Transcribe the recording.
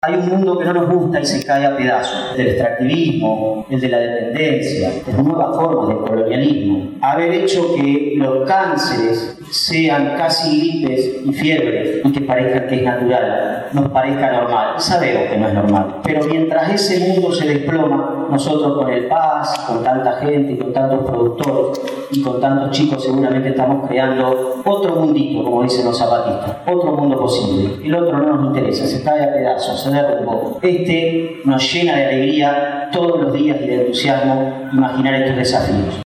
Hay un mundo que no nos gusta y se cae a pedazos. El del extractivismo, el de la dependencia, las nuevas formas del colonialismo. Haber hecho que los cánceres sean casi gripes y fiebres y que parezca que es natural, nos parezca normal. Sabemos que no es normal. Pero mientras ese mundo se desploma, nosotros con el Paz, con tanta gente, con tantos productores y con tantos chicos seguramente estamos creando otro mundito, como dicen los zapatistas, otro mundo posible. El otro no nos interesa, se cae a pedazos, se derrumbó. Este nos llena de alegría todos los días y de entusiasmo imaginar estos desafíos.